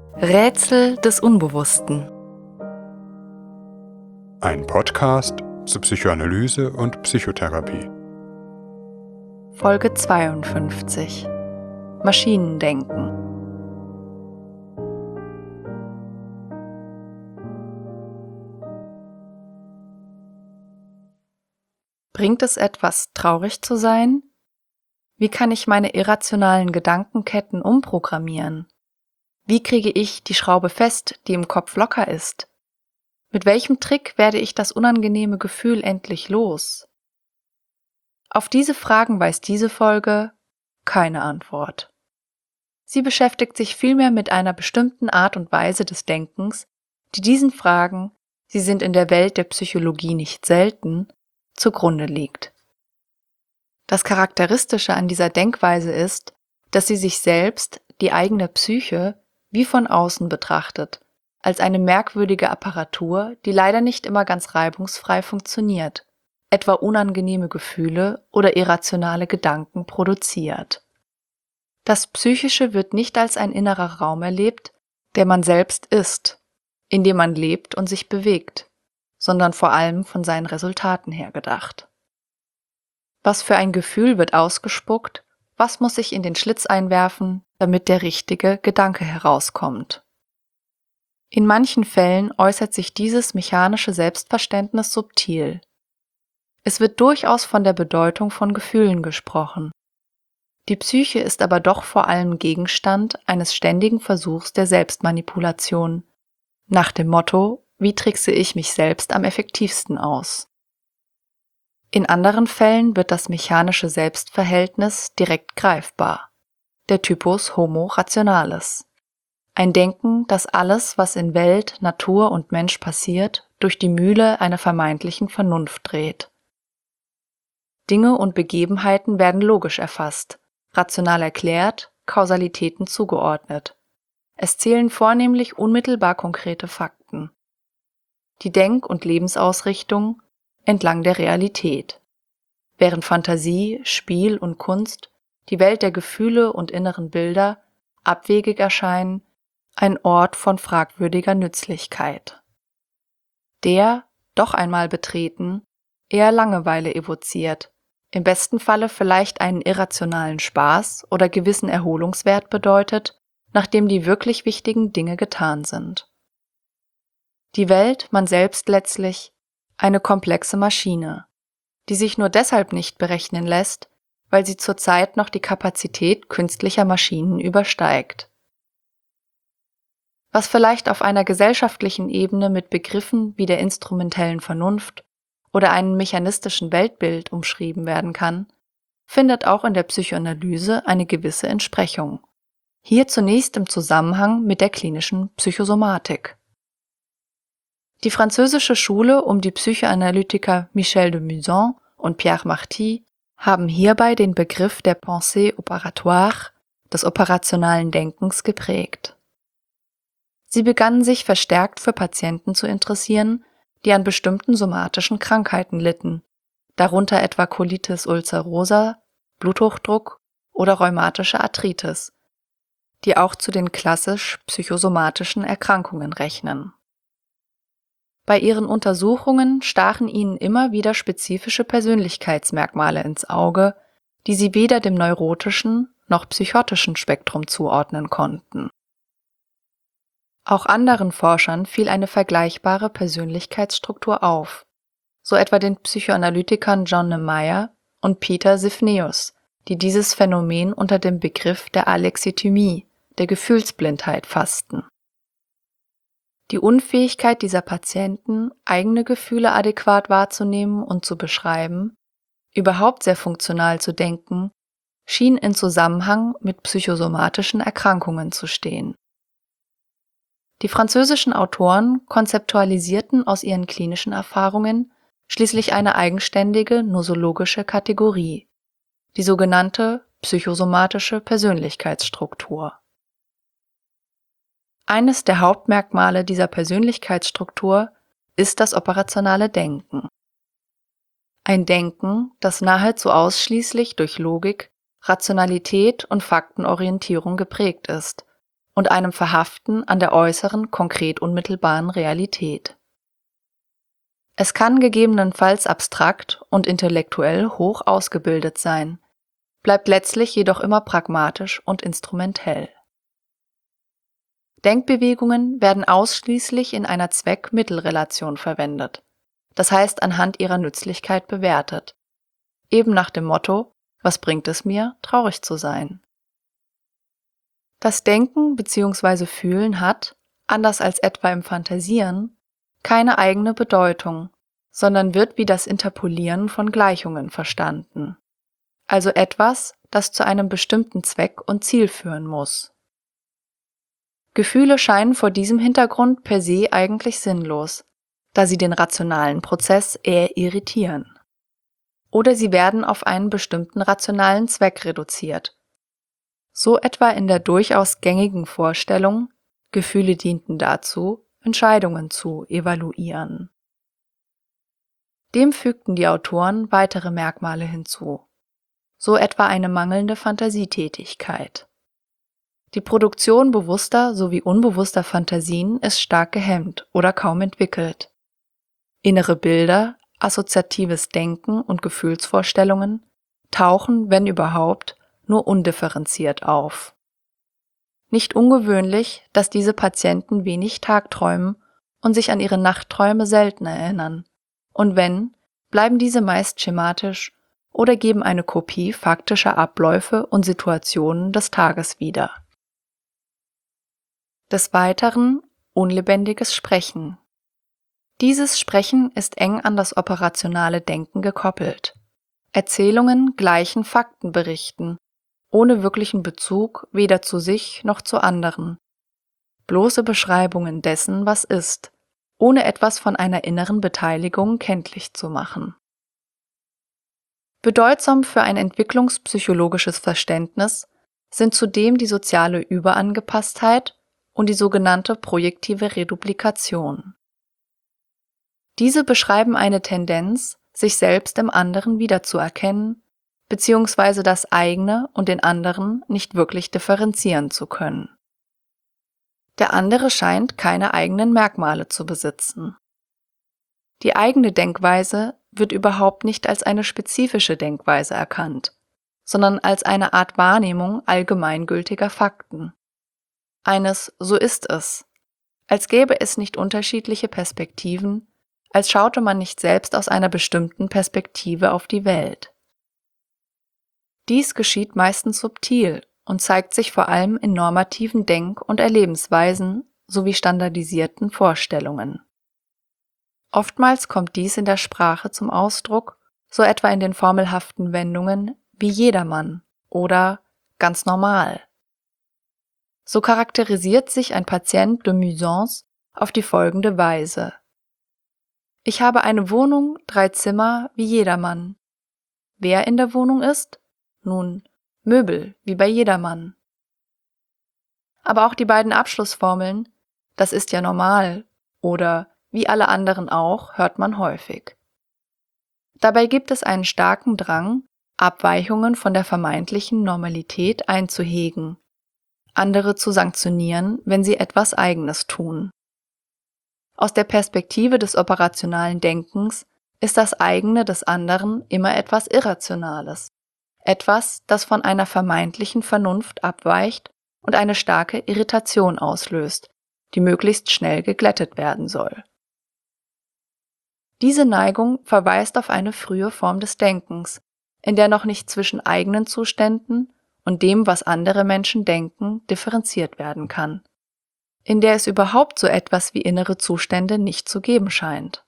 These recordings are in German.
Rätsel des Unbewussten. Ein Podcast zu Psychoanalyse und Psychotherapie. Folge 52. Maschinendenken. Bringt es etwas, traurig zu sein? Wie kann ich meine irrationalen Gedankenketten umprogrammieren? Wie kriege ich die Schraube fest, die im Kopf locker ist? Mit welchem Trick werde ich das unangenehme Gefühl endlich los? Auf diese Fragen weiß diese Folge keine Antwort. Sie beschäftigt sich vielmehr mit einer bestimmten Art und Weise des Denkens, die diesen Fragen, sie sind in der Welt der Psychologie nicht selten, zugrunde liegt. Das Charakteristische an dieser Denkweise ist, dass sie sich selbst, die eigene Psyche, wie von außen betrachtet, als eine merkwürdige Apparatur, die leider nicht immer ganz reibungsfrei funktioniert, etwa unangenehme Gefühle oder irrationale Gedanken produziert. Das Psychische wird nicht als ein innerer Raum erlebt, der man selbst ist, in dem man lebt und sich bewegt, sondern vor allem von seinen Resultaten her gedacht. Was für ein Gefühl wird ausgespuckt? Was muss ich in den Schlitz einwerfen, damit der richtige Gedanke herauskommt? In manchen Fällen äußert sich dieses mechanische Selbstverständnis subtil. Es wird durchaus von der Bedeutung von Gefühlen gesprochen. Die Psyche ist aber doch vor allem Gegenstand eines ständigen Versuchs der Selbstmanipulation, nach dem Motto: Wie trickse ich mich selbst am effektivsten aus? In anderen Fällen wird das mechanische Selbstverhältnis direkt greifbar, der Typus Homo rationalis. Ein Denken, das alles, was in Welt, Natur und Mensch passiert, durch die Mühle einer vermeintlichen Vernunft dreht. Dinge und Begebenheiten werden logisch erfasst, rational erklärt, Kausalitäten zugeordnet. Es zählen vornehmlich unmittelbar konkrete Fakten. Die Denk- und Lebensausrichtung entlang der Realität, während Fantasie, Spiel und Kunst, die Welt der Gefühle und inneren Bilder, abwegig erscheinen, ein Ort von fragwürdiger Nützlichkeit. Der, doch einmal betreten, eher Langeweile evoziert, im besten Falle vielleicht einen irrationalen Spaß oder gewissen Erholungswert bedeutet, nachdem die wirklich wichtigen Dinge getan sind. Die Welt, man selbst letztlich, eine komplexe Maschine, die sich nur deshalb nicht berechnen lässt, weil sie zurzeit noch die Kapazität künstlicher Maschinen übersteigt. Was vielleicht auf einer gesellschaftlichen Ebene mit Begriffen wie der instrumentellen Vernunft oder einem mechanistischen Weltbild umschrieben werden kann, findet auch in der Psychoanalyse eine gewisse Entsprechung. Hier zunächst im Zusammenhang mit der klinischen Psychosomatik. Die französische Schule um die Psychoanalytiker Michel de Musset und Pierre Marty haben hierbei den Begriff der Pensée opératoire, des operationalen Denkens, geprägt. Sie begannen sich verstärkt für Patienten zu interessieren, die an bestimmten somatischen Krankheiten litten, darunter etwa Colitis ulcerosa, Bluthochdruck oder rheumatische Arthritis, die auch zu den klassisch psychosomatischen Erkrankungen rechnen. Bei ihren Untersuchungen stachen ihnen immer wieder spezifische Persönlichkeitsmerkmale ins Auge, die sie weder dem neurotischen noch psychotischen Spektrum zuordnen konnten. Auch anderen Forschern fiel eine vergleichbare Persönlichkeitsstruktur auf, so etwa den Psychoanalytikern John Nemeyer und Peter Sifneus, die dieses Phänomen unter dem Begriff der Alexithymie, der Gefühlsblindheit, fassten. Die Unfähigkeit dieser Patienten, eigene Gefühle adäquat wahrzunehmen und zu beschreiben, überhaupt sehr funktional zu denken, schien in Zusammenhang mit psychosomatischen Erkrankungen zu stehen. Die französischen Autoren konzeptualisierten aus ihren klinischen Erfahrungen schließlich eine eigenständige nosologische Kategorie, die sogenannte psychosomatische Persönlichkeitsstruktur. Eines der Hauptmerkmale dieser Persönlichkeitsstruktur ist das operationale Denken. Ein Denken, das nahezu ausschließlich durch Logik, Rationalität und Faktenorientierung geprägt ist und einem Verhaften an der äußeren, konkret unmittelbaren Realität. Es kann gegebenenfalls abstrakt und intellektuell hoch ausgebildet sein, bleibt letztlich jedoch immer pragmatisch und instrumentell. Denkbewegungen werden ausschließlich in einer Zweck-Mittel-Relation verwendet, das heißt anhand ihrer Nützlichkeit bewertet, eben nach dem Motto: Was bringt es mir, traurig zu sein? Das Denken bzw. Fühlen hat, anders als etwa im Phantasieren, keine eigene Bedeutung, sondern wird wie das Interpolieren von Gleichungen verstanden, also etwas, das zu einem bestimmten Zweck und Ziel führen muss. Gefühle scheinen vor diesem Hintergrund per se eigentlich sinnlos, da sie den rationalen Prozess eher irritieren. Oder sie werden auf einen bestimmten rationalen Zweck reduziert, so etwa in der durchaus gängigen Vorstellung, Gefühle dienten dazu, Entscheidungen zu evaluieren. Dem fügten die Autoren weitere Merkmale hinzu, so etwa eine mangelnde Fantasietätigkeit. Die Produktion bewusster sowie unbewusster Fantasien ist stark gehemmt oder kaum entwickelt. Innere Bilder, assoziatives Denken und Gefühlsvorstellungen tauchen, wenn überhaupt, nur undifferenziert auf. Nicht ungewöhnlich, dass diese Patienten wenig tagträumen und sich an ihre Nachtträume selten erinnern, und wenn, bleiben diese meist schematisch oder geben eine Kopie faktischer Abläufe und Situationen des Tages wieder. Des Weiteren unlebendiges Sprechen. Dieses Sprechen ist eng an das operationale Denken gekoppelt. Erzählungen gleichen Faktenberichten, ohne wirklichen Bezug weder zu sich noch zu anderen. Bloße Beschreibungen dessen, was ist, ohne etwas von einer inneren Beteiligung kenntlich zu machen. Bedeutsam für ein entwicklungspsychologisches Verständnis sind zudem die soziale Überangepasstheit und die sogenannte projektive Reduplikation. Diese beschreiben eine Tendenz, sich selbst im anderen wiederzuerkennen, beziehungsweise das eigene und den anderen nicht wirklich differenzieren zu können. Der andere scheint keine eigenen Merkmale zu besitzen. Die eigene Denkweise wird überhaupt nicht als eine spezifische Denkweise erkannt, sondern als eine Art Wahrnehmung allgemeingültiger Fakten. Eines „So ist es“, als gäbe es nicht unterschiedliche Perspektiven, als schaute man nicht selbst aus einer bestimmten Perspektive auf die Welt. Dies geschieht meistens subtil und zeigt sich vor allem in normativen Denk- und Erlebensweisen sowie standardisierten Vorstellungen. Oftmals kommt dies in der Sprache zum Ausdruck, so etwa in den formelhaften Wendungen wie jedermann oder ganz normal. So charakterisiert sich ein Patient de Musance auf die folgende Weise: Ich habe eine Wohnung, 3 Zimmer, wie jedermann. Wer in der Wohnung ist? Nun, Möbel, wie bei jedermann. Aber auch die beiden Abschlussformeln, das ist ja normal oder wie alle anderen auch, hört man häufig. Dabei gibt es einen starken Drang, Abweichungen von der vermeintlichen Normalität einzuhegen, andere zu sanktionieren, wenn sie etwas Eigenes tun. Aus der Perspektive des operationalen Denkens ist das Eigene des anderen immer etwas Irrationales, etwas, das von einer vermeintlichen Vernunft abweicht und eine starke Irritation auslöst, die möglichst schnell geglättet werden soll. Diese Neigung verweist auf eine frühe Form des Denkens, in der noch nicht zwischen eigenen Zuständen und dem, was andere Menschen denken, differenziert werden kann, in der es überhaupt so etwas wie innere Zustände nicht zu geben scheint.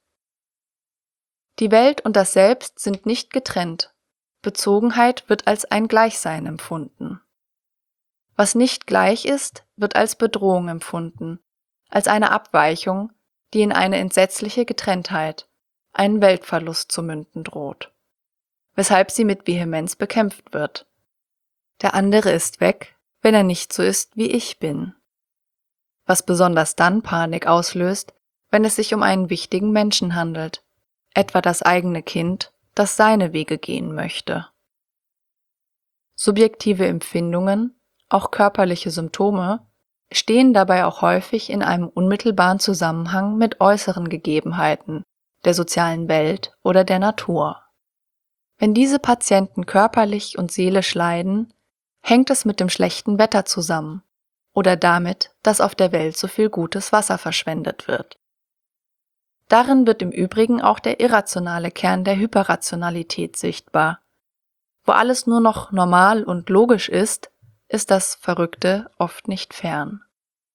Die Welt und das Selbst sind nicht getrennt, Bezogenheit wird als ein Gleichsein empfunden. Was nicht gleich ist, wird als Bedrohung empfunden, als eine Abweichung, die in eine entsetzliche Getrenntheit, einen Weltverlust zu münden droht, weshalb sie mit Vehemenz bekämpft wird. Der andere ist weg, wenn er nicht so ist, wie ich bin. Was besonders dann Panik auslöst, wenn es sich um einen wichtigen Menschen handelt, etwa das eigene Kind, das seine Wege gehen möchte. Subjektive Empfindungen, auch körperliche Symptome, stehen dabei auch häufig in einem unmittelbaren Zusammenhang mit äußeren Gegebenheiten, der sozialen Welt oder der Natur. Wenn diese Patienten körperlich und seelisch leiden, hängt es mit dem schlechten Wetter zusammen oder damit, dass auf der Welt so viel gutes Wasser verschwendet wird. Darin wird im Übrigen auch der irrationale Kern der Hyperrationalität sichtbar. Wo alles nur noch normal und logisch ist das Verrückte oft nicht fern.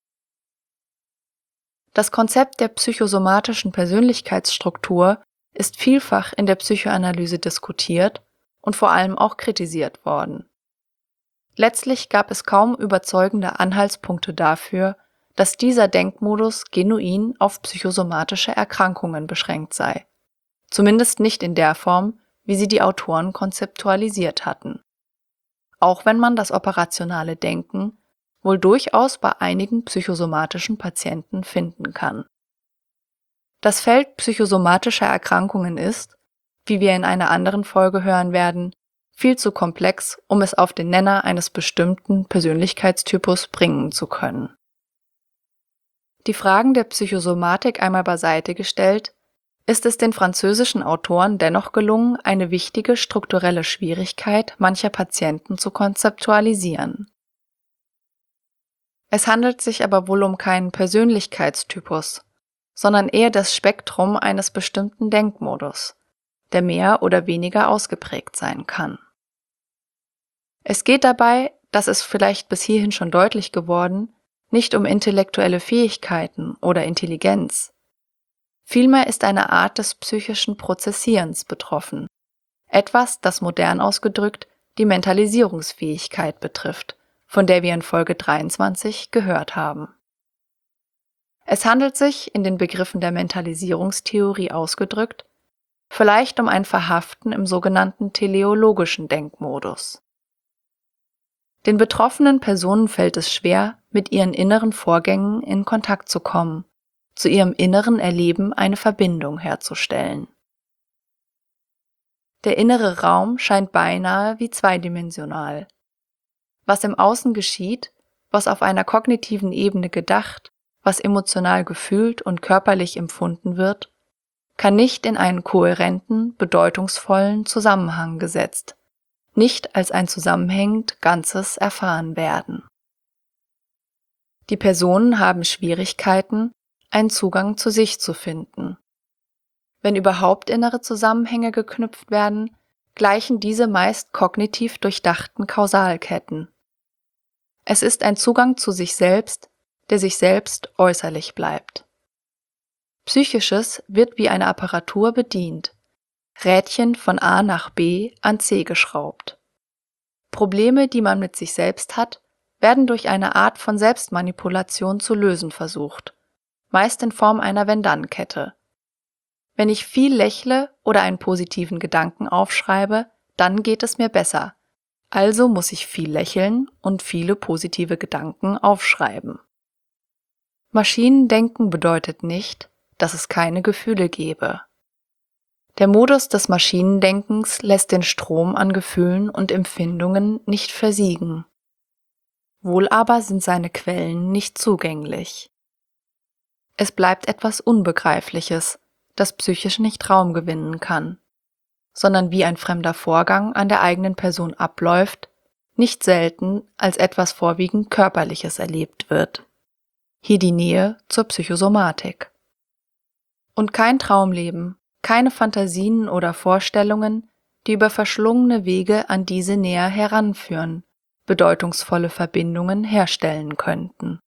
Das Konzept der psychosomatischen Persönlichkeitsstruktur ist vielfach in der Psychoanalyse diskutiert und vor allem auch kritisiert worden. Letztlich gab es kaum überzeugende Anhaltspunkte dafür, dass dieser Denkmodus genuin auf psychosomatische Erkrankungen beschränkt sei, zumindest nicht in der Form, wie sie die Autoren konzeptualisiert hatten. Auch wenn man das operationale Denken wohl durchaus bei einigen psychosomatischen Patienten finden kann. Das Feld psychosomatischer Erkrankungen ist, wie wir in einer anderen Folge hören werden, viel zu komplex, um es auf den Nenner eines bestimmten Persönlichkeitstypus bringen zu können. Die Fragen der Psychosomatik einmal beiseite gestellt, ist es den französischen Autoren dennoch gelungen, eine wichtige strukturelle Schwierigkeit mancher Patienten zu konzeptualisieren. Es handelt sich aber wohl um keinen Persönlichkeitstypus, sondern eher das Spektrum eines bestimmten Denkmodus, der mehr oder weniger ausgeprägt sein kann. Es geht dabei, das ist vielleicht bis hierhin schon deutlich geworden, nicht um intellektuelle Fähigkeiten oder Intelligenz. Vielmehr ist eine Art des psychischen Prozessierens betroffen, etwas, das modern ausgedrückt die Mentalisierungsfähigkeit betrifft, von der wir in Folge 23 gehört haben. Es handelt sich, in den Begriffen der Mentalisierungstheorie ausgedrückt, vielleicht um ein Verhaften im sogenannten teleologischen Denkmodus. Den betroffenen Personen fällt es schwer, mit ihren inneren Vorgängen in Kontakt zu kommen, zu ihrem inneren Erleben eine Verbindung herzustellen. Der innere Raum scheint beinahe wie zweidimensional. Was im Außen geschieht, was auf einer kognitiven Ebene gedacht, was emotional gefühlt und körperlich empfunden wird, kann nicht in einen kohärenten, bedeutungsvollen Zusammenhang gesetzt, nicht als ein zusammenhängend Ganzes erfahren werden. Die Personen haben Schwierigkeiten, einen Zugang zu sich zu finden. Wenn überhaupt innere Zusammenhänge geknüpft werden, gleichen diese meist kognitiv durchdachten Kausalketten. Es ist ein Zugang zu sich selbst, der sich selbst äußerlich bleibt. Psychisches wird wie eine Apparatur bedient, Rädchen von A nach B an C geschraubt. Probleme, die man mit sich selbst hat, werden durch eine Art von Selbstmanipulation zu lösen versucht, meist in Form einer Wenn-Dann-Kette. Wenn ich viel lächle oder einen positiven Gedanken aufschreibe, dann geht es mir besser. Also muss ich viel lächeln und viele positive Gedanken aufschreiben. Maschinendenken bedeutet nicht, dass es keine Gefühle gebe. Der Modus des Maschinendenkens lässt den Strom an Gefühlen und Empfindungen nicht versiegen. Wohl aber sind seine Quellen nicht zugänglich. Es bleibt etwas Unbegreifliches, das psychisch nicht Raum gewinnen kann, sondern wie ein fremder Vorgang an der eigenen Person abläuft, nicht selten als etwas vorwiegend Körperliches erlebt wird. Hier die Nähe zur Psychosomatik. Und kein Traumleben, keine Fantasien oder Vorstellungen, die über verschlungene Wege an diese näher heranführen, bedeutungsvolle Verbindungen herstellen könnten.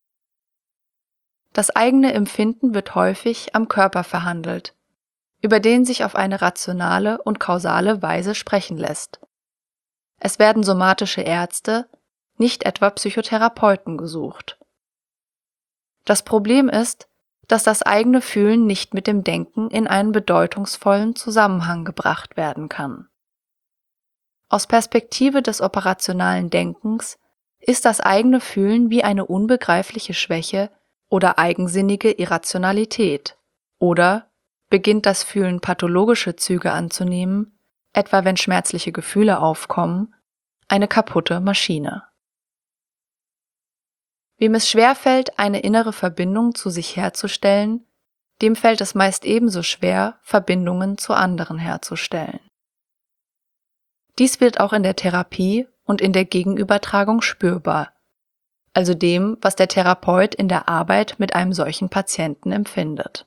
Das eigene Empfinden wird häufig am Körper verhandelt, über den sich auf eine rationale und kausale Weise sprechen lässt. Es werden somatische Ärzte, nicht etwa Psychotherapeuten gesucht. Das Problem ist, dass das eigene Fühlen nicht mit dem Denken in einen bedeutungsvollen Zusammenhang gebracht werden kann. Aus Perspektive des operationalen Denkens ist das eigene Fühlen wie eine unbegreifliche Schwäche oder eigensinnige Irrationalität, oder beginnt das Fühlen pathologische Züge anzunehmen, etwa wenn schmerzliche Gefühle aufkommen, eine kaputte Maschine. Wem es schwerfällt, eine innere Verbindung zu sich herzustellen, dem fällt es meist ebenso schwer, Verbindungen zu anderen herzustellen. Dies wird auch in der Therapie und in der Gegenübertragung spürbar, also dem, was der Therapeut in der Arbeit mit einem solchen Patienten empfindet.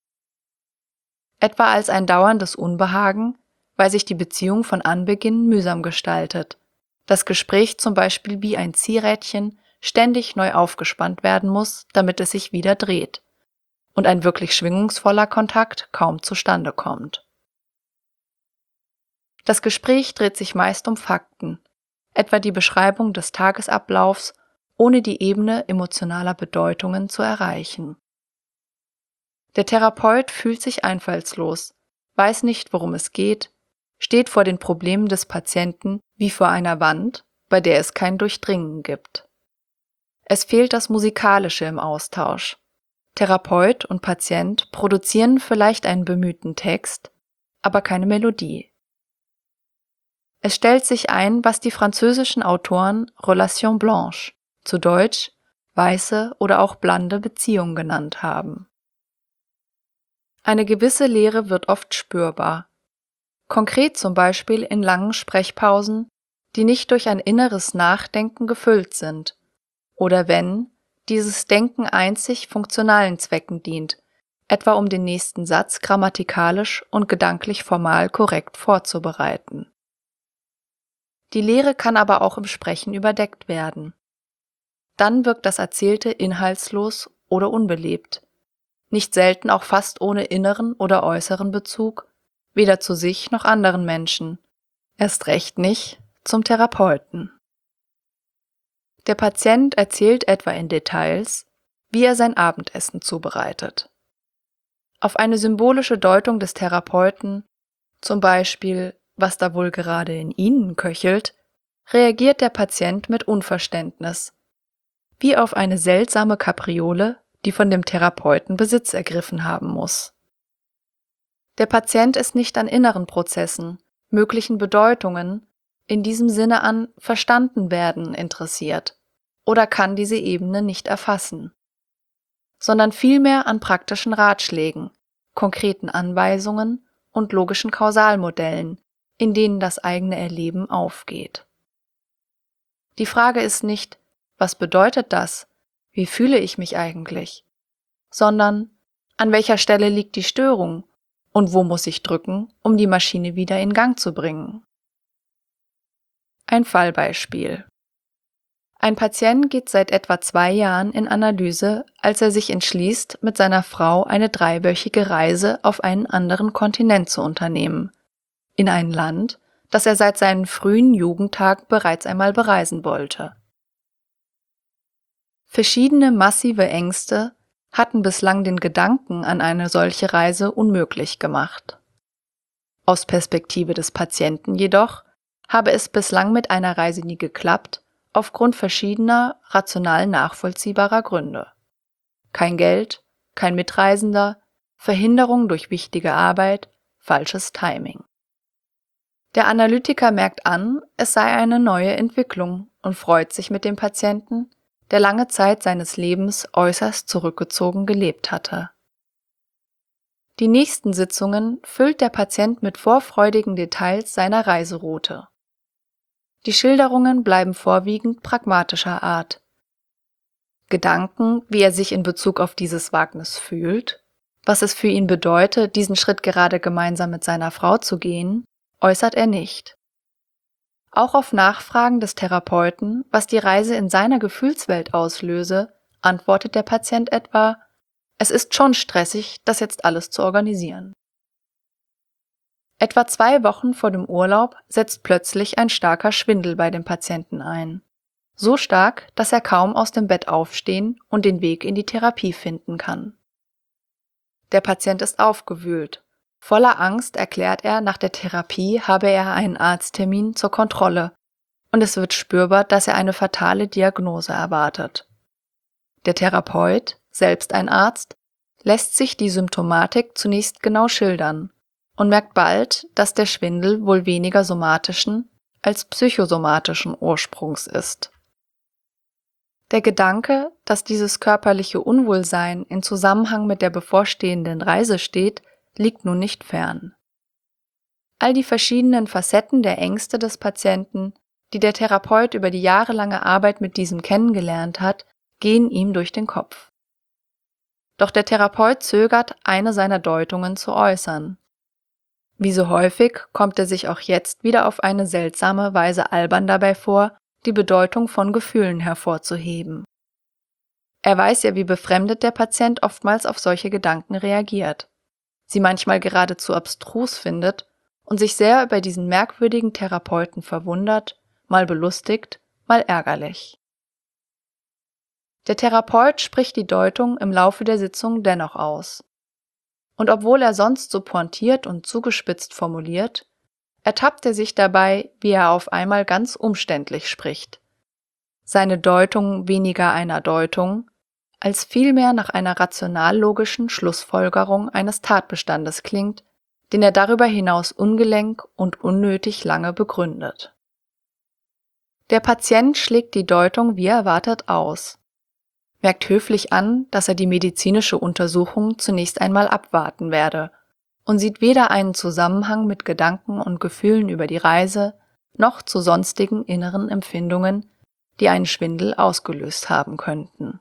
Etwa als ein dauerndes Unbehagen, weil sich die Beziehung von Anbeginn mühsam gestaltet, das Gespräch zum Beispiel wie ein Ziehrädchen ständig neu aufgespannt werden muss, damit es sich wieder dreht, und ein wirklich schwingungsvoller Kontakt kaum zustande kommt. Das Gespräch dreht sich meist um Fakten, etwa die Beschreibung des Tagesablaufs, ohne die Ebene emotionaler Bedeutungen zu erreichen. Der Therapeut fühlt sich einfallslos, weiß nicht, worum es geht, steht vor den Problemen des Patienten wie vor einer Wand, bei der es kein Durchdringen gibt. Es fehlt das Musikalische im Austausch. Therapeut und Patient produzieren vielleicht einen bemühten Text, aber keine Melodie. Es stellt sich ein, was die französischen Autoren Relation blanche, zu Deutsch weiße oder auch blande Beziehung genannt haben. Eine gewisse Leere wird oft spürbar. Konkret zum Beispiel in langen Sprechpausen, die nicht durch ein inneres Nachdenken gefüllt sind, oder wenn dieses Denken einzig funktionalen Zwecken dient, etwa um den nächsten Satz grammatikalisch und gedanklich formal korrekt vorzubereiten. Die Leere kann aber auch im Sprechen überdeckt werden. Dann wirkt das Erzählte inhaltslos oder unbelebt, nicht selten auch fast ohne inneren oder äußeren Bezug, weder zu sich noch anderen Menschen, erst recht nicht zum Therapeuten. Der Patient erzählt etwa in Details, wie er sein Abendessen zubereitet. Auf eine symbolische Deutung des Therapeuten, zum Beispiel, was da wohl gerade in Ihnen köchelt, reagiert der Patient mit Unverständnis, wie auf eine seltsame Kapriole, die von dem Therapeuten Besitz ergriffen haben muss. Der Patient ist nicht an inneren Prozessen, möglichen Bedeutungen, in diesem Sinne an verstanden werden interessiert oder kann diese Ebene nicht erfassen, sondern vielmehr an praktischen Ratschlägen, konkreten Anweisungen und logischen Kausalmodellen, in denen das eigene Erleben aufgeht. Die Frage ist nicht, was bedeutet das? Wie fühle ich mich eigentlich? Sondern, an welcher Stelle liegt die Störung und wo muss ich drücken, um die Maschine wieder in Gang zu bringen? Ein Fallbeispiel. Ein Patient geht seit etwa 2 Jahren in Analyse, als er sich entschließt, mit seiner Frau eine 3-wöchige Reise auf einen anderen Kontinent zu unternehmen, in ein Land, das er seit seinen frühen Jugendtagen bereits einmal bereisen wollte. Verschiedene massive Ängste hatten bislang den Gedanken an eine solche Reise unmöglich gemacht. Aus Perspektive des Patienten jedoch habe es bislang mit einer Reise nie geklappt, aufgrund verschiedener rational nachvollziehbarer Gründe. Kein Geld, kein Mitreisender, Verhinderung durch wichtige Arbeit, falsches Timing. Der Analytiker merkt an, es sei eine neue Entwicklung und freut sich mit dem Patienten, der lange Zeit seines Lebens äußerst zurückgezogen gelebt hatte. Die nächsten Sitzungen füllt der Patient mit vorfreudigen Details seiner Reiseroute. Die Schilderungen bleiben vorwiegend pragmatischer Art. Gedanken, wie er sich in Bezug auf dieses Wagnis fühlt, was es für ihn bedeute, diesen Schritt gerade gemeinsam mit seiner Frau zu gehen, äußert er nicht. Auch auf Nachfragen des Therapeuten, was die Reise in seiner Gefühlswelt auslöse, antwortet der Patient etwa: Es ist schon stressig, das jetzt alles zu organisieren. Etwa 2 Wochen vor dem Urlaub setzt plötzlich ein starker Schwindel bei dem Patienten ein. So stark, dass er kaum aus dem Bett aufstehen und den Weg in die Therapie finden kann. Der Patient ist aufgewühlt. Voller Angst erklärt er, nach der Therapie habe er einen Arzttermin zur Kontrolle und es wird spürbar, dass er eine fatale Diagnose erwartet. Der Therapeut, selbst ein Arzt, lässt sich die Symptomatik zunächst genau schildern und merkt bald, dass der Schwindel wohl weniger somatischen als psychosomatischen Ursprungs ist. Der Gedanke, dass dieses körperliche Unwohlsein in Zusammenhang mit der bevorstehenden Reise steht, liegt nun nicht fern. All die verschiedenen Facetten der Ängste des Patienten, die der Therapeut über die jahrelange Arbeit mit diesem kennengelernt hat, gehen ihm durch den Kopf. Doch der Therapeut zögert, eine seiner Deutungen zu äußern. Wie so häufig kommt er sich auch jetzt wieder auf eine seltsame Weise albern dabei vor, die Bedeutung von Gefühlen hervorzuheben. Er weiß ja, wie befremdet der Patient oftmals auf solche Gedanken reagiert, sie manchmal geradezu abstrus findet und sich sehr über diesen merkwürdigen Therapeuten verwundert, mal belustigt, mal ärgerlich. Der Therapeut spricht die Deutung im Laufe der Sitzung dennoch aus. Und obwohl er sonst so pointiert und zugespitzt formuliert, ertappt er sich dabei, wie er auf einmal ganz umständlich spricht. Seine Deutung weniger einer Deutung, als vielmehr nach einer rational-logischen Schlussfolgerung eines Tatbestandes klingt, den er darüber hinaus ungelenk und unnötig lange begründet. Der Patient schlägt die Deutung wie erwartet aus, merkt höflich an, dass er die medizinische Untersuchung zunächst einmal abwarten werde und sieht weder einen Zusammenhang mit Gedanken und Gefühlen über die Reise, noch zu sonstigen inneren Empfindungen, die einen Schwindel ausgelöst haben könnten.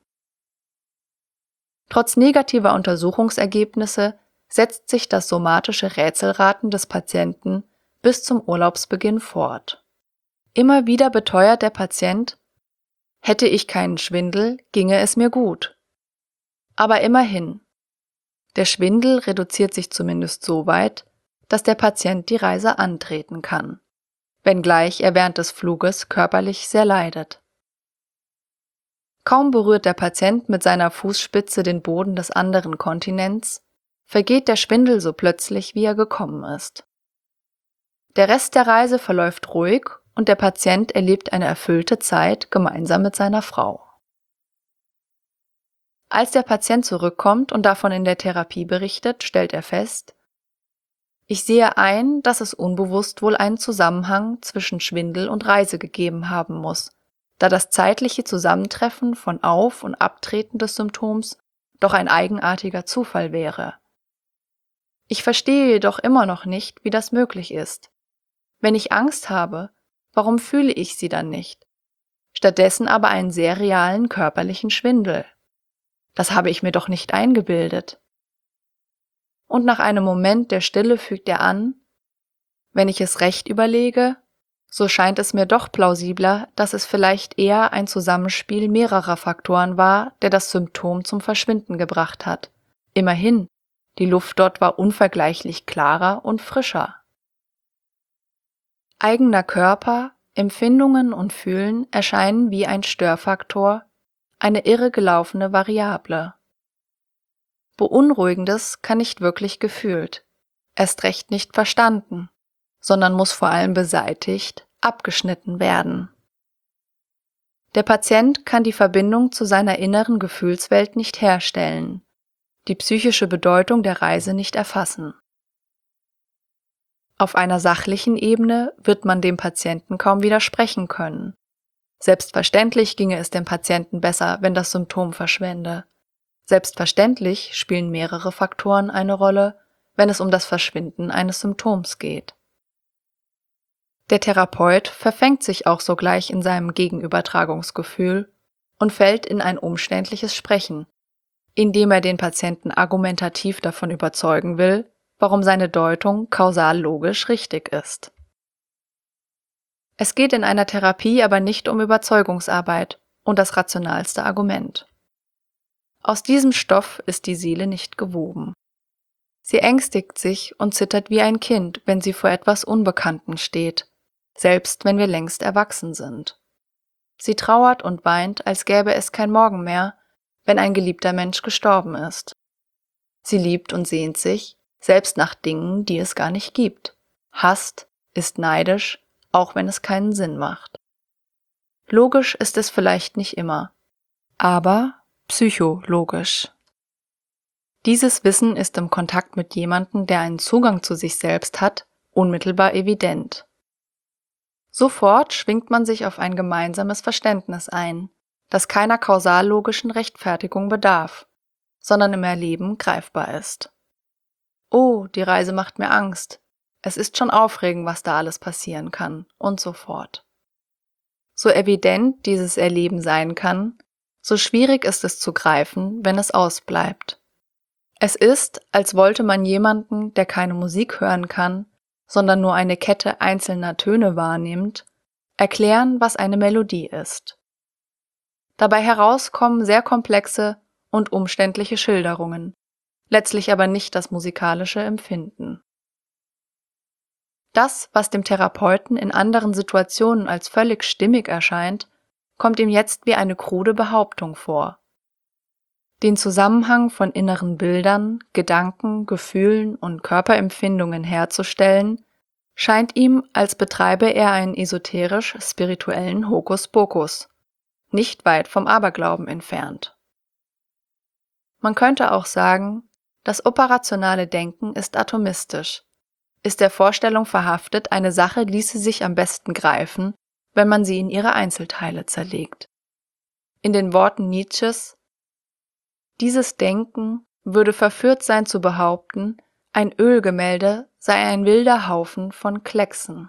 Trotz negativer Untersuchungsergebnisse setzt sich das somatische Rätselraten des Patienten bis zum Urlaubsbeginn fort. Immer wieder beteuert der Patient, hätte ich keinen Schwindel, ginge es mir gut. Aber immerhin, der Schwindel reduziert sich zumindest so weit, dass der Patient die Reise antreten kann, wenngleich er während des Fluges körperlich sehr leidet. Kaum berührt der Patient mit seiner Fußspitze den Boden des anderen Kontinents, vergeht der Schwindel so plötzlich, wie er gekommen ist. Der Rest der Reise verläuft ruhig und der Patient erlebt eine erfüllte Zeit gemeinsam mit seiner Frau. Als der Patient zurückkommt und davon in der Therapie berichtet, stellt er fest: Ich sehe ein, dass es unbewusst wohl einen Zusammenhang zwischen Schwindel und Reise gegeben haben muss, da das zeitliche Zusammentreffen von Auf- und Abtreten des Symptoms doch ein eigenartiger Zufall wäre. Ich verstehe jedoch immer noch nicht, wie das möglich ist. Wenn ich Angst habe, warum fühle ich sie dann nicht? Stattdessen aber einen sehr realen körperlichen Schwindel. Das habe ich mir doch nicht eingebildet. Und nach einem Moment der Stille fügt er an: Wenn ich es recht überlege, so scheint es mir doch plausibler, dass es vielleicht eher ein Zusammenspiel mehrerer Faktoren war, der das Symptom zum Verschwinden gebracht hat. Immerhin, die Luft dort war unvergleichlich klarer und frischer. Eigener Körper, Empfindungen und Fühlen erscheinen wie ein Störfaktor, eine irre gelaufene Variable. Beunruhigendes kann nicht wirklich gefühlt, erst recht nicht verstanden, sondern muss vor allem beseitigt, abgeschnitten werden. Der Patient kann die Verbindung zu seiner inneren Gefühlswelt nicht herstellen, die psychische Bedeutung der Reise nicht erfassen. Auf einer sachlichen Ebene wird man dem Patienten kaum widersprechen können. Selbstverständlich ginge es dem Patienten besser, wenn das Symptom verschwände. Selbstverständlich spielen mehrere Faktoren eine Rolle, wenn es um das Verschwinden eines Symptoms geht. Der Therapeut verfängt sich auch sogleich in seinem Gegenübertragungsgefühl und fällt in ein umständliches Sprechen, indem er den Patienten argumentativ davon überzeugen will, warum seine Deutung kausal-logisch richtig ist. Es geht in einer Therapie aber nicht um Überzeugungsarbeit und das rationalste Argument. Aus diesem Stoff ist die Seele nicht gewoben. Sie ängstigt sich und zittert wie ein Kind, wenn sie vor etwas Unbekannten steht, selbst wenn wir längst erwachsen sind. Sie trauert und weint, als gäbe es kein Morgen mehr, wenn ein geliebter Mensch gestorben ist. Sie liebt und sehnt sich, selbst nach Dingen, die es gar nicht gibt, hasst, ist neidisch, auch wenn es keinen Sinn macht. Logisch ist es vielleicht nicht immer, aber psychologisch. Dieses Wissen ist im Kontakt mit jemandem, der einen Zugang zu sich selbst hat, unmittelbar evident. Sofort schwingt man sich auf ein gemeinsames Verständnis ein, das keiner kausallogischen Rechtfertigung bedarf, sondern im Erleben greifbar ist. Oh, die Reise macht mir Angst. Es ist schon aufregend, was da alles passieren kann und so fort. So evident dieses Erleben sein kann, so schwierig ist es zu greifen, wenn es ausbleibt. Es ist, als wollte man jemanden, der keine Musik hören kann, sondern nur eine Kette einzelner Töne wahrnimmt, erklären, was eine Melodie ist. Dabei herauskommen sehr komplexe und umständliche Schilderungen, letztlich aber nicht das musikalische Empfinden. Das, was dem Therapeuten in anderen Situationen als völlig stimmig erscheint, kommt ihm jetzt wie eine krude Behauptung vor. Den Zusammenhang von inneren Bildern, Gedanken, Gefühlen und Körperempfindungen herzustellen, scheint ihm, als betreibe er einen esoterisch-spirituellen Hokuspokus, nicht weit vom Aberglauben entfernt. Man könnte auch sagen, das operationale Denken ist atomistisch, ist der Vorstellung verhaftet, eine Sache ließe sich am besten greifen, wenn man sie in ihre Einzelteile zerlegt. In den Worten Nietzsches: Dieses Denken würde verführt sein zu behaupten, ein Ölgemälde sei ein wilder Haufen von Klecksen.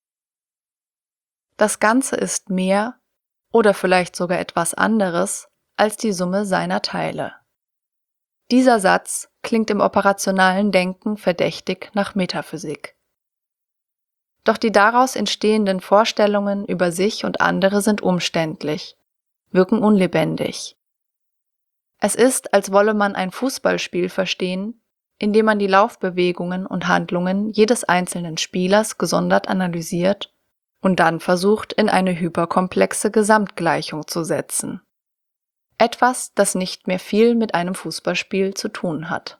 Das Ganze ist mehr oder vielleicht sogar etwas anderes als die Summe seiner Teile. Dieser Satz klingt im operationalen Denken verdächtig nach Metaphysik. Doch die daraus entstehenden Vorstellungen über sich und andere sind umständlich, wirken unlebendig. Es ist, als wolle man ein Fußballspiel verstehen, in dem man die Laufbewegungen und Handlungen jedes einzelnen Spielers gesondert analysiert und dann versucht, in eine hyperkomplexe Gesamtgleichung zu setzen. Etwas, das nicht mehr viel mit einem Fußballspiel zu tun hat.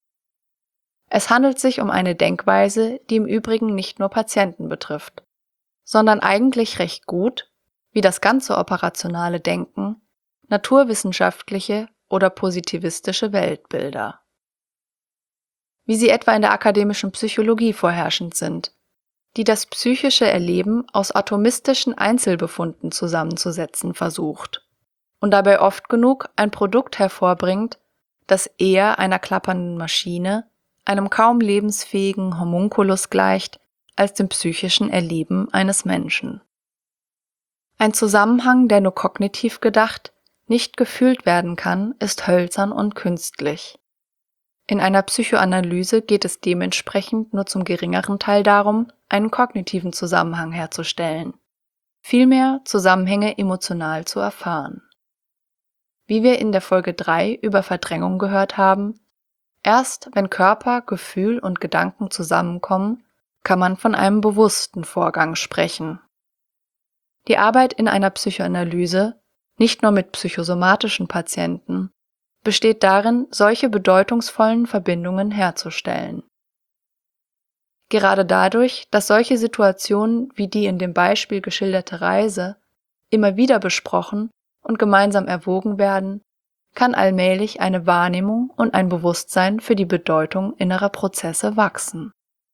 Es handelt sich um eine Denkweise, die im Übrigen nicht nur Patienten betrifft, sondern eigentlich recht gut, wie das ganze operationale Denken, naturwissenschaftliche oder positivistische Weltbilder. Wie sie etwa in der akademischen Psychologie vorherrschend sind, die das psychische Erleben aus atomistischen Einzelbefunden zusammenzusetzen versucht und dabei oft genug ein Produkt hervorbringt, das eher einer klappernden Maschine, einem kaum lebensfähigen Homunculus gleicht, als dem psychischen Erleben eines Menschen. Ein Zusammenhang, der nur kognitiv gedacht, nicht gefühlt werden kann, ist hölzern und künstlich. In einer Psychoanalyse geht es dementsprechend nur zum geringeren Teil darum, einen kognitiven Zusammenhang herzustellen, vielmehr Zusammenhänge emotional zu erfahren. Wie wir in der Folge 3 über Verdrängung gehört haben, erst wenn Körper, Gefühl und Gedanken zusammenkommen, kann man von einem bewussten Vorgang sprechen. Die Arbeit in einer Psychoanalyse, nicht nur mit psychosomatischen Patienten, besteht darin, solche bedeutungsvollen Verbindungen herzustellen. Gerade dadurch, dass solche Situationen wie die in dem Beispiel geschilderte Reise immer wieder besprochen und gemeinsam erwogen werden, kann allmählich eine Wahrnehmung und ein Bewusstsein für die Bedeutung innerer Prozesse wachsen.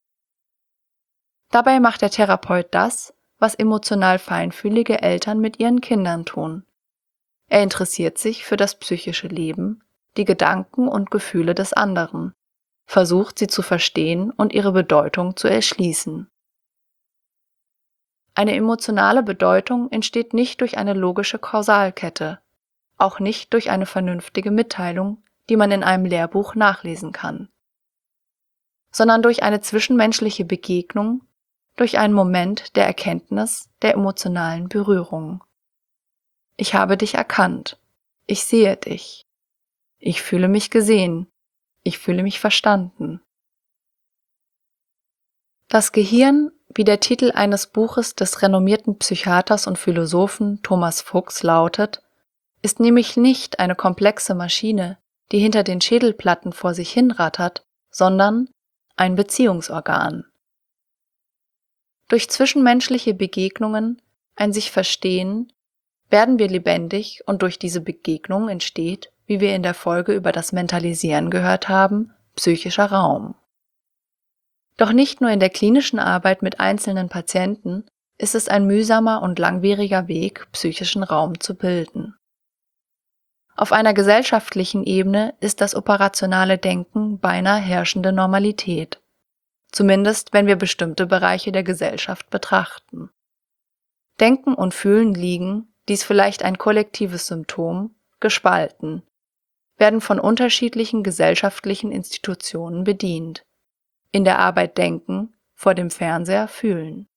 Dabei macht der Therapeut das, was emotional feinfühlige Eltern mit ihren Kindern tun. Er interessiert sich für das psychische Leben, die Gedanken und Gefühle des anderen, versucht sie zu verstehen und ihre Bedeutung zu erschließen. Eine emotionale Bedeutung entsteht nicht durch eine logische Kausalkette, auch nicht durch eine vernünftige Mitteilung, die man in einem Lehrbuch nachlesen kann, sondern durch eine zwischenmenschliche Begegnung, durch einen Moment der Erkenntnis, der emotionalen Berührung. Ich habe dich erkannt. Ich sehe dich. Ich fühle mich gesehen. Ich fühle mich verstanden. Das Gehirn, wie der Titel eines Buches des renommierten Psychiaters und Philosophen Thomas Fuchs lautet, ist nämlich nicht eine komplexe Maschine, die hinter den Schädelplatten vor sich hinrattert, sondern ein Beziehungsorgan. Durch zwischenmenschliche Begegnungen, ein sich verstehen, werden wir lebendig und durch diese Begegnung entsteht, wie wir in der Folge über das Mentalisieren gehört haben, psychischer Raum. Doch nicht nur in der klinischen Arbeit mit einzelnen Patienten ist es ein mühsamer und langwieriger Weg, psychischen Raum zu bilden. Auf einer gesellschaftlichen Ebene ist das operationale Denken beinahe herrschende Normalität, zumindest wenn wir bestimmte Bereiche der Gesellschaft betrachten. Denken und Fühlen liegen, dies vielleicht ein kollektives Symptom, gespalten, werden von unterschiedlichen gesellschaftlichen Institutionen bedient. In der Arbeit denken, vor dem Fernseher fühlen.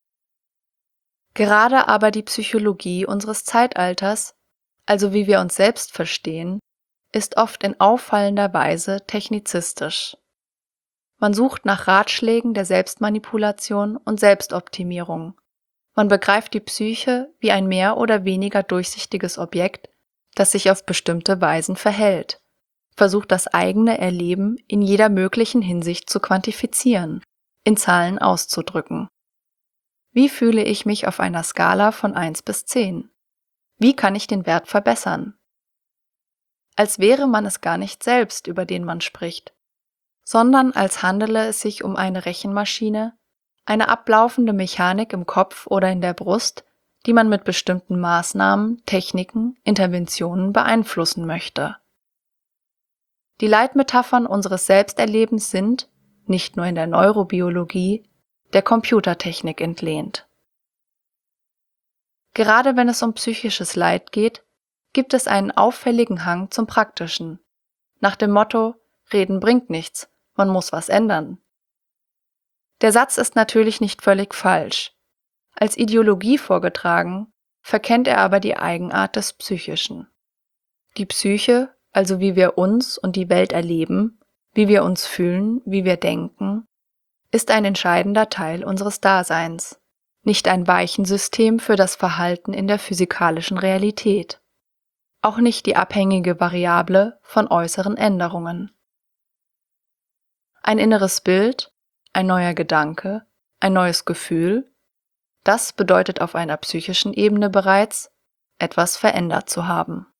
Gerade aber die Psychologie unseres Zeitalters, also wie wir uns selbst verstehen, ist oft in auffallender Weise technizistisch. Man sucht nach Ratschlägen der Selbstmanipulation und Selbstoptimierung. Man begreift die Psyche wie ein mehr oder weniger durchsichtiges Objekt, das sich auf bestimmte Weisen verhält, versucht das eigene Erleben in jeder möglichen Hinsicht zu quantifizieren, in Zahlen auszudrücken. Wie fühle ich mich auf einer Skala von 1 bis 10? Wie kann ich den Wert verbessern? Als wäre man es gar nicht selbst, über den man spricht, sondern als handele es sich um eine Rechenmaschine, eine ablaufende Mechanik im Kopf oder in der Brust, die man mit bestimmten Maßnahmen, Techniken, Interventionen beeinflussen möchte. Die Leitmetaphern unseres Selbsterlebens sind, nicht nur in der Neurobiologie, der Computertechnik entlehnt. Gerade wenn es um psychisches Leid geht, gibt es einen auffälligen Hang zum Praktischen, nach dem Motto, Reden bringt nichts, man muss was ändern. Der Satz ist natürlich nicht völlig falsch. Als Ideologie vorgetragen, verkennt er aber die Eigenart des Psychischen. Die Psyche, also wie wir uns und die Welt erleben, wie wir uns fühlen, wie wir denken, ist ein entscheidender Teil unseres Daseins, nicht ein Weichensystem für das Verhalten in der physikalischen Realität, auch nicht die abhängige Variable von äußeren Änderungen. Ein inneres Bild, ein neuer Gedanke, ein neues Gefühl, das bedeutet auf einer psychischen Ebene bereits, etwas verändert zu haben.